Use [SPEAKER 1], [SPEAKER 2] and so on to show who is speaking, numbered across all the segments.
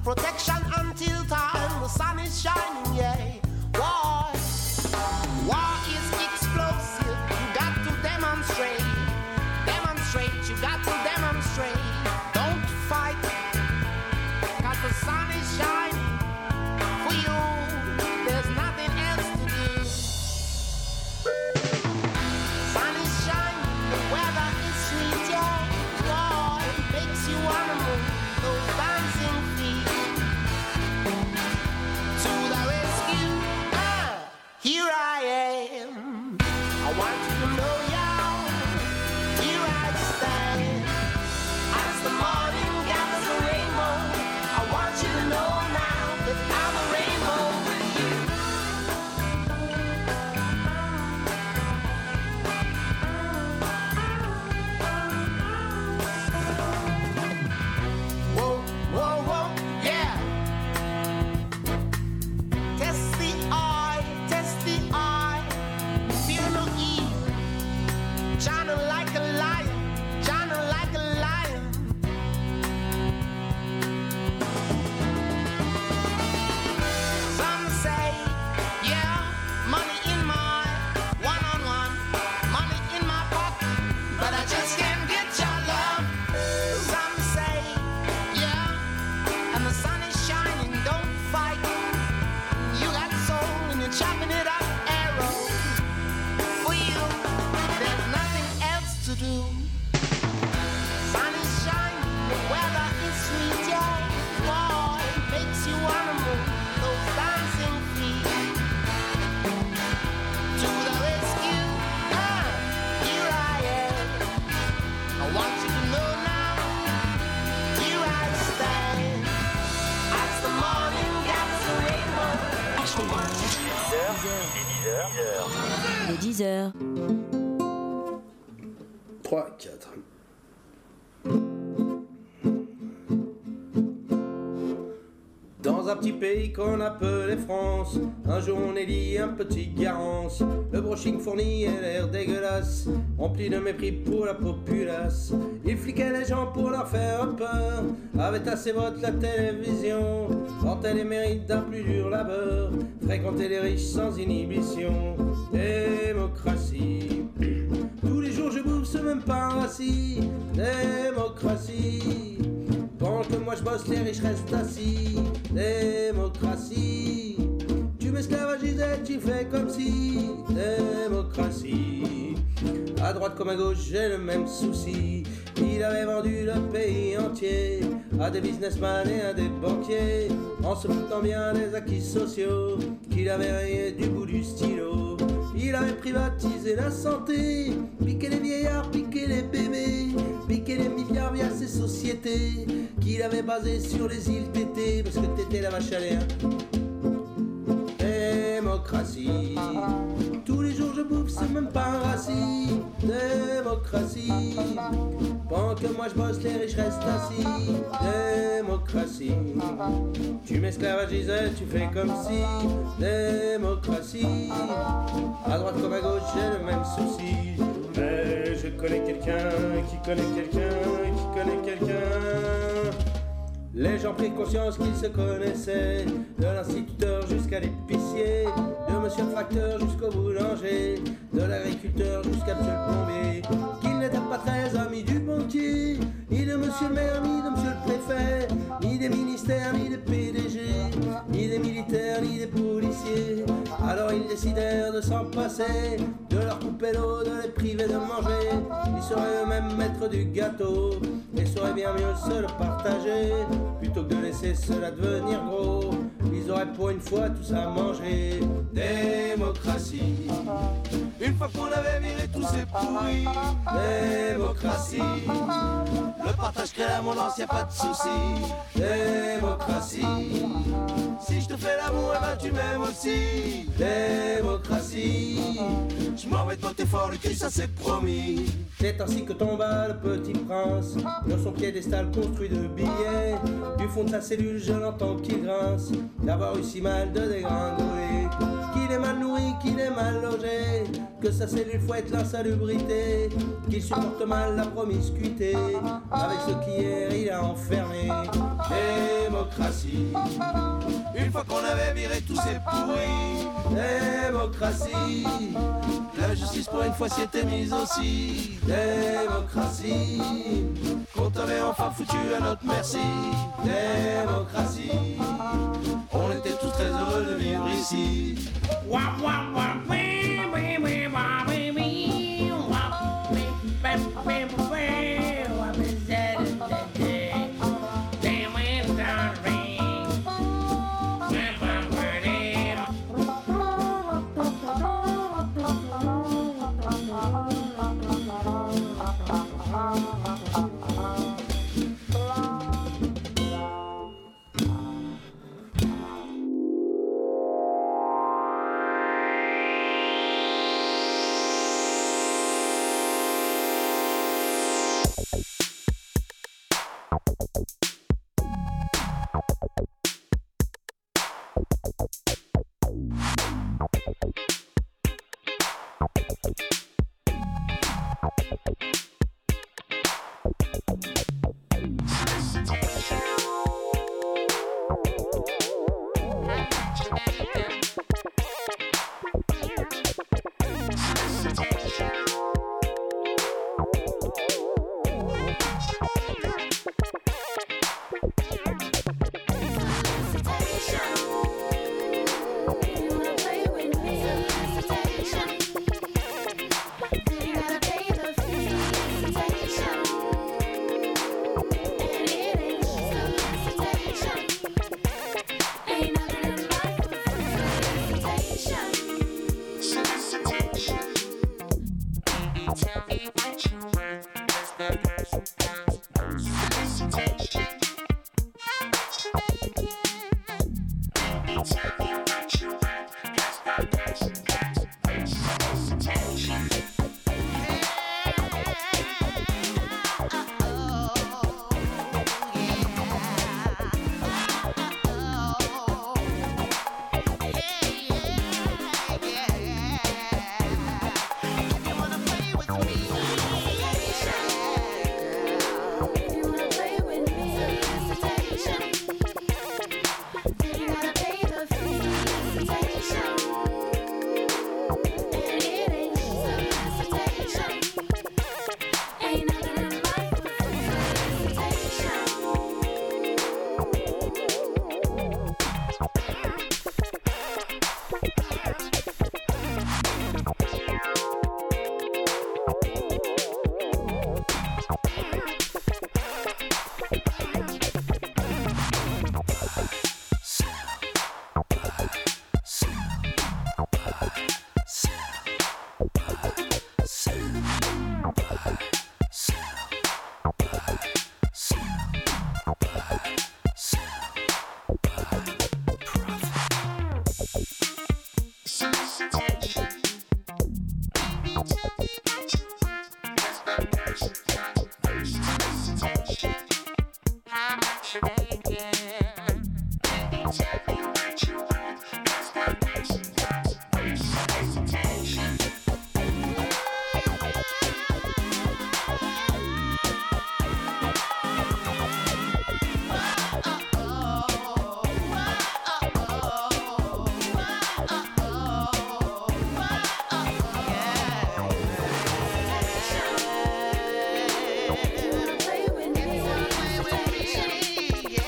[SPEAKER 1] protection until time the sun is shining, yeah. War is explosive. You got to demonstrate, you got to demonstrate. Don't fight, 'cause the sun is shining for you. There's nothing else to do. Sun is shining, the weather is sweet, yeah. War makes you wanna move those dancing feet. To the rescue, here I am. I want you to know, y'all, here I stand. As the morning gathers a rainbow, I want you to know now that I'm a rainbow with you. Whoa, whoa, whoa, yeah. Test the eye, fear no evil. China like a lion, China like a lion. Some say, yeah, money in my one-on-one, money in my pocket, but I just can't get your love. Some say, yeah, and the sun is shining, don't fight. You got soul and you're chopping it up, arrow. For you, there's nothing else to do. Sun is shining, the weather is sweet, yeah. Boy, makes you wanna move those dancing feet. To the rescue, here I am. I want you to know now, here I stand. As the morning gathers a rainbow.
[SPEAKER 2] Les 10h.
[SPEAKER 3] 3, 4. Dans un petit pays qu'on appelait France, un jour on élit un petit Garance. Le brushing fourni et l'air dégueulasse, rempli de mépris pour la populace. Il fliquait les gens pour leur faire peur, avait à ses votes la télévision, vantait les mérites d'un plus dur labeur, fréquentait les riches sans inhibition. Démocratie, tous les jours je bouffe ce même pain rassis. Démocratie, pendant que moi je bosse les riches restent assis. Démocratie, tu m'esclavagisais, tu fais comme si. Démocratie, à droite comme à gauche j'ai le même souci. Il avait vendu le pays entier à des businessmen et à des banquiers, en se foutant bien des acquis sociaux qu'il avait rayés du bout du stylo. Il avait privatisé la santé, piqué les vieillards, piqué les bébés, piqué les milliards via ces sociétés qu'il avait basées sur les îles Tété, parce que Tété la vache à l'air. Démocratie, tous les jours je bouffe ce même pain rassis. Démocratie, pendant que moi je bosse les riches restent assis. Démocratie, tu m'esclavagisais, tu fais comme si. Démocratie, à droite comme à gauche j'ai le même souci. Mais je connais quelqu'un qui connaît quelqu'un qui connaît quelqu'un. Les gens prirent conscience qu'ils se connaissaient, de l'instituteur jusqu'à l'épicier, de monsieur le facteur jusqu'au boulanger, de l'agriculteur jusqu'à monsieur le plombier, qu'ils n'étaient pas très amis du banquier, ni de monsieur le maire, ni de monsieur le préfet, ni des ministères, ni des PDG, ni des militaires, ni des policiers. Alors ils décidèrent de s'en passer, de leur couper l'eau, de les priver de manger. Ils seraient eux-mêmes maîtres du gâteau et sauraient bien mieux se le partager. Plutôt que de laisser cela devenir gros, ils auraient pour une fois tous à manger. Démocratie, une fois qu'on avait viré tous ces pourris. Démocratie, le partage crée l'abondance, y'a pas de souci. Démocratie, si je te fais l'amour, eh ben tu m'aimes aussi. Démocratie, je m'en vais de ton effort, le cul, ça c'est promis. C'est ainsi que tomba le petit prince, dans son piédestal construit de billets. Du fond de sa cellule, je l'entends qui grince, d'avoir eu si mal de dégringoler. Qu'il est mal nourri, qu'il est mal logé, que sa cellule fouette l'insalubrité, qu'il supporte mal la promiscuité, avec ce qui hier il a enfermé. démocratie.
[SPEAKER 4] Une fois qu'on avait viré tous ces pourris,
[SPEAKER 3] Démocratie,
[SPEAKER 4] la justice pour une fois s'y était mise aussi.
[SPEAKER 3] démocratie,
[SPEAKER 4] Qu'on avait enfin foutu à notre merci.
[SPEAKER 3] démocratie.
[SPEAKER 4] On était tous très heureux de vivre ici.
[SPEAKER 1] Yeah.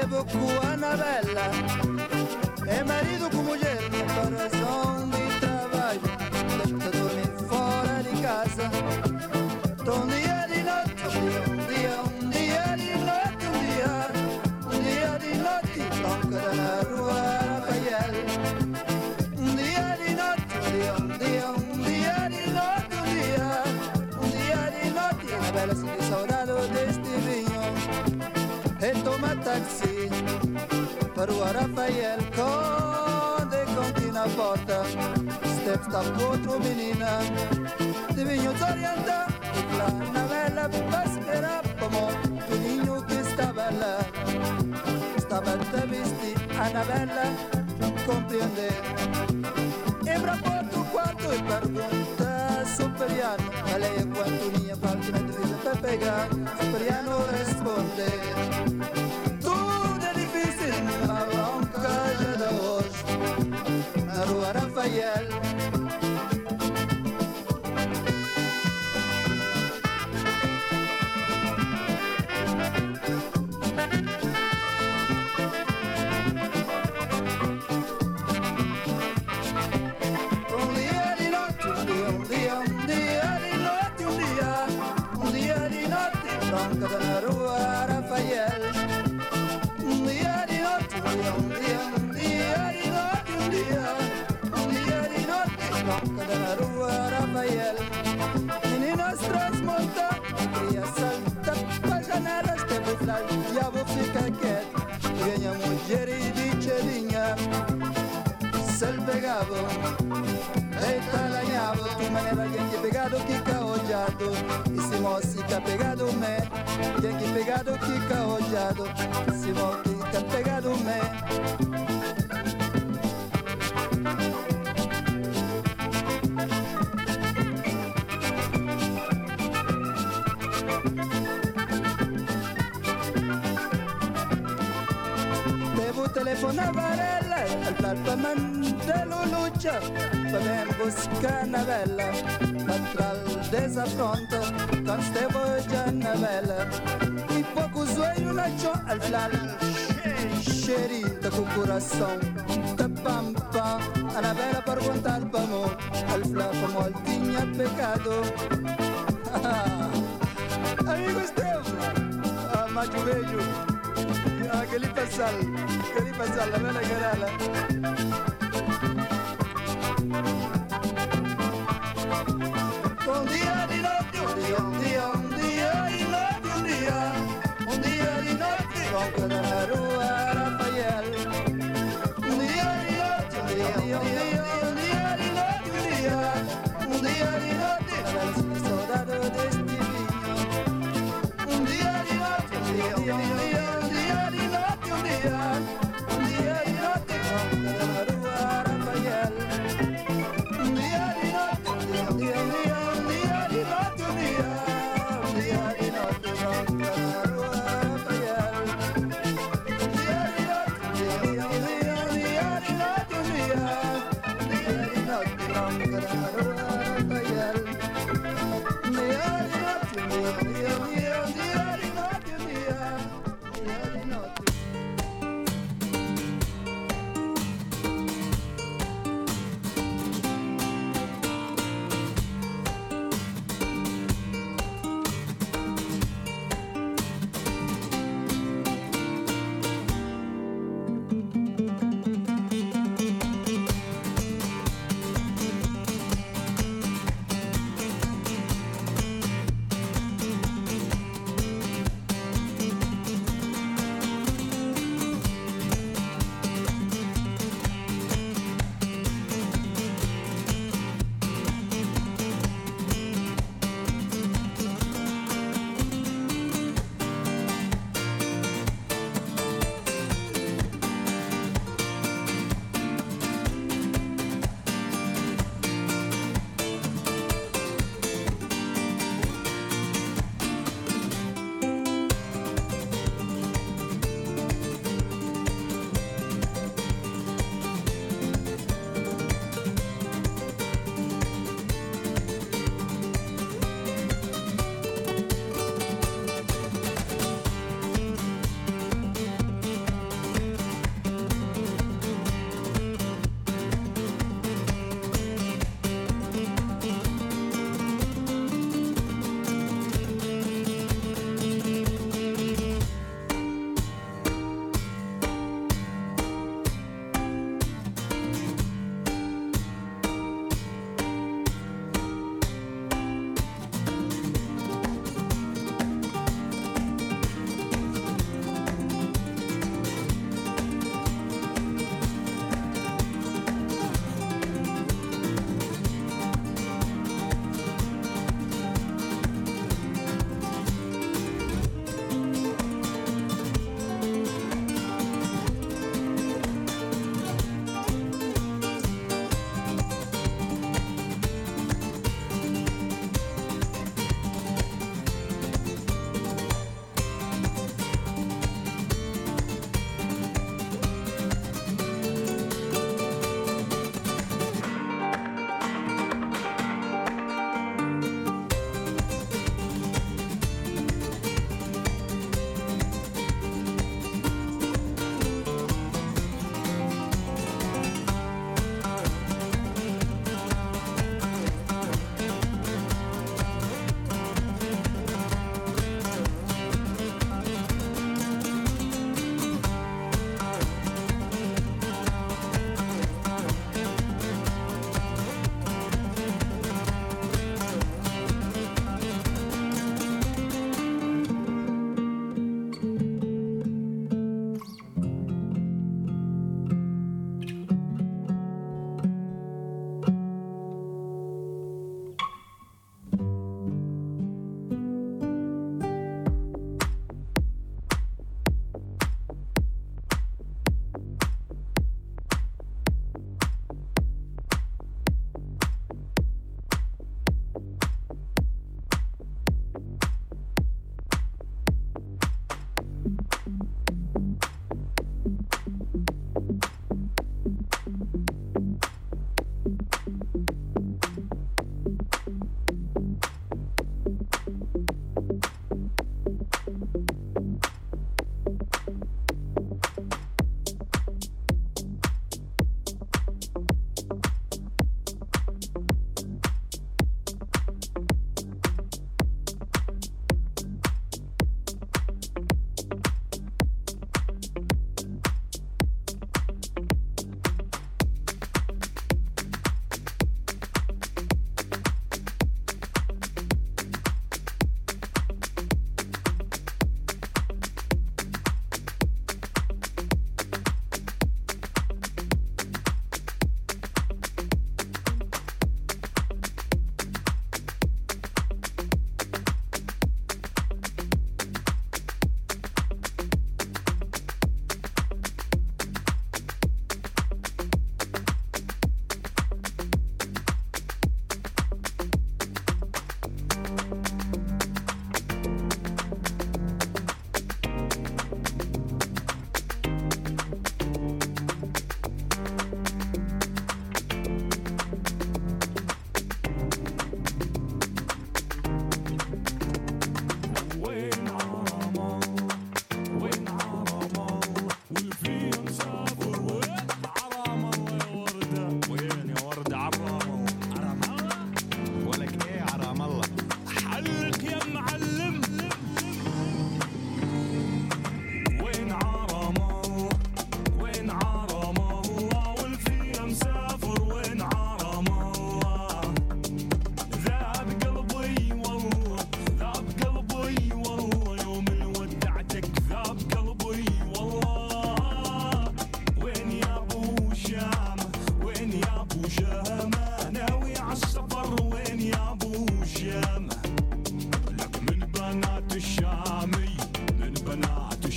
[SPEAKER 5] esteve com a Anabela. É marido com mulher, comparação de trabalho. Deixa dormir fora de casa. Um dia de noite, um dia de noite, um dia de noite, bronca na rua Rafael. Um dia de noite, um dia de noite, um dia de noite, Anabela sente saudade deste vinho. E toma táxi para o Rafael, quando conti na porta. Step está com outra menina, de vinho desorienta. La Anabela va a esperar como filhinho que estava lá. Estava a vestir, Anabela compreender. Entra por tu quarto e pergunta Superiano. Ela é quanto minha parte na divisa para pegar. Superiano responde: tudo é difícil na longa de hoje, na rua Rafael. Meninas transmonta, queria saltar para janelas, teve flash, já vou ficar quieto. Ganha mulher e bicheirinha, se ele pegava, eita lanhava, de maneira gente pegado que caojado. E se moço fica pegado, me, gente pegado que caojado. Se moço fica pegado, me. Telefonava ela, al palpamento lucha, podem buscar Anabela, matral desafronta, quando esteve já Anabela. E pouco zoeiro na chão, al flal, cheirinho com o coração, da pampa. Anabela perguntar para mim, al flal como ele tinha pecado. Amigo Esteve, macho beijo. Que lhe passa la vela garala. Un dia di notte, un dia di notte, un dia di notte, ronca dalla rua Rafael. Un dia di notte, un dia di notte, un dia di notte, la saudade deste vinho. Un dia di notte, un dia di notte.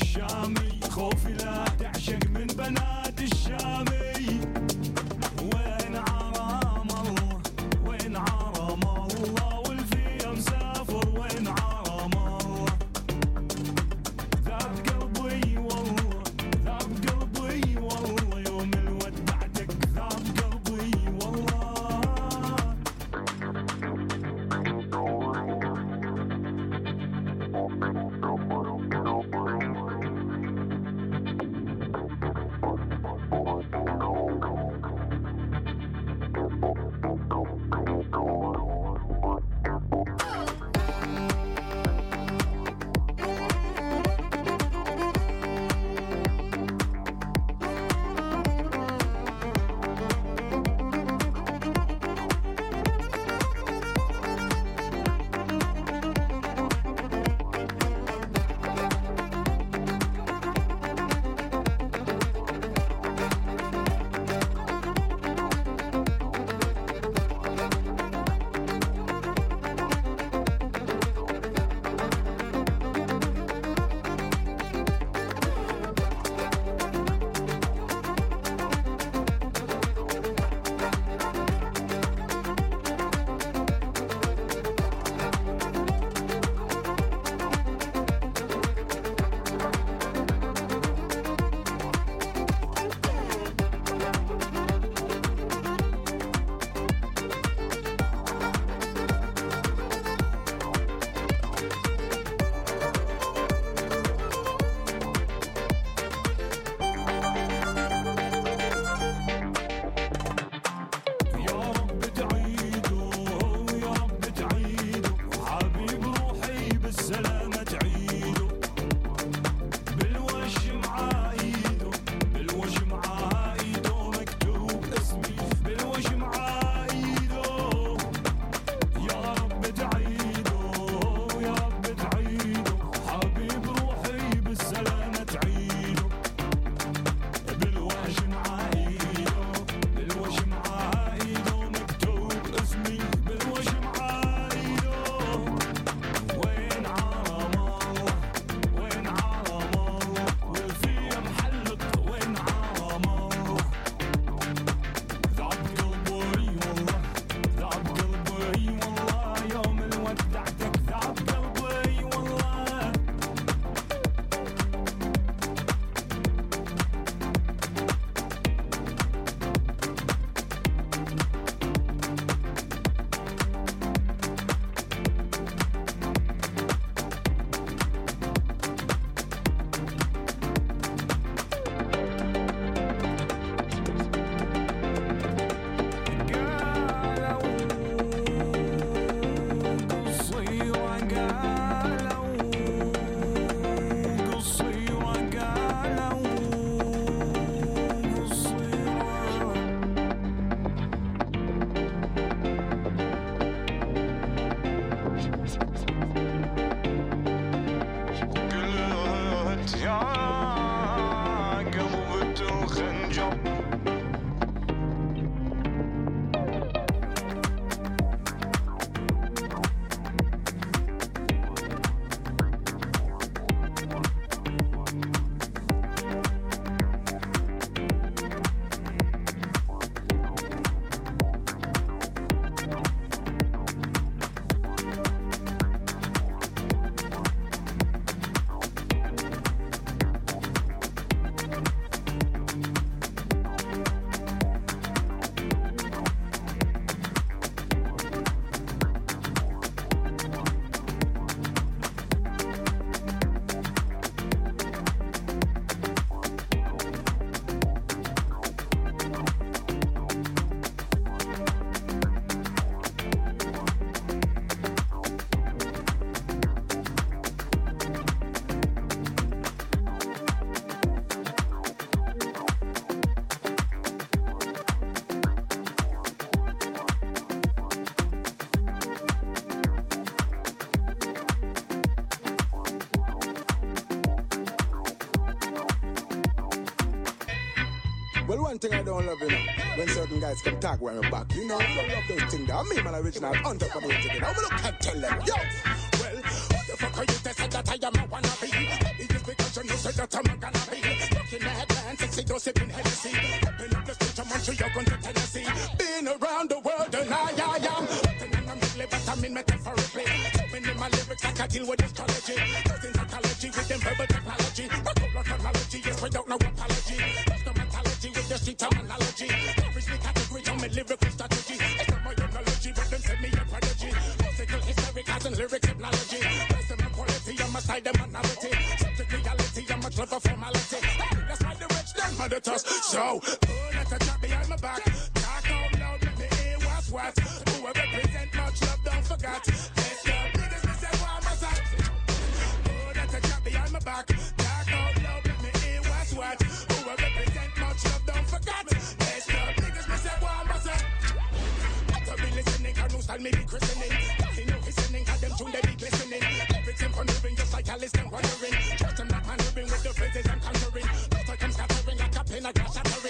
[SPEAKER 6] الشامي خوفي لا تعشق من بنات الشامي وين عرام الله وين عرام الله والفي مسافر وين عرام الله ذاب قلبي والله ذاب قلبي والله يوم الودعتك ذاب قلبي والله
[SPEAKER 7] Well, one thing I don't love, you know, when certain guys come talk when we're back, you know, I don't love those things. I mean, man, original hunter for the internet. I'm gonna tell them, yo. Well, what the fuck are you to say that I am a wannabe? because you know say that I'm gonna be rocking the headline, sexy girl sipping Hennessy. Open up the street from Montreal going to Tennessee. Been around the world and I am nothing in the middle, but I'm in metaphorically. Open in my lyrics like I deal with astrology. Using psychology with them verbal technology. My color chronology is without no apology. Lost the mentality with the street terminology. Average me category on my lyrical strategy. It's not my analogy, but them send me a prodigy. Musical history, and lyrics hypnology. Rest of my quality, I'm a side of minority. Subject reality, I'm a clever formality. That's why the rich them mother toss. So, let the trap behind my back. Talk out loud, let me hear what's what. Who I represent, much love, don't forget. Let's go, niggas, me say what I'm a sack. Let the trap behind my back. Talk out loud, let me hear what's what. Who I represent, much love, don't forget. Let's go, niggas, me say what I'm a sack. After be listening, I know style me be christening. You know listening, got them tune they be glistening. Lyrics and pondering, just like Alice and wondering. Just I'm not maneuvering with the phrases I'm conjuring. Thought I come scattering like a pin, I got shattering.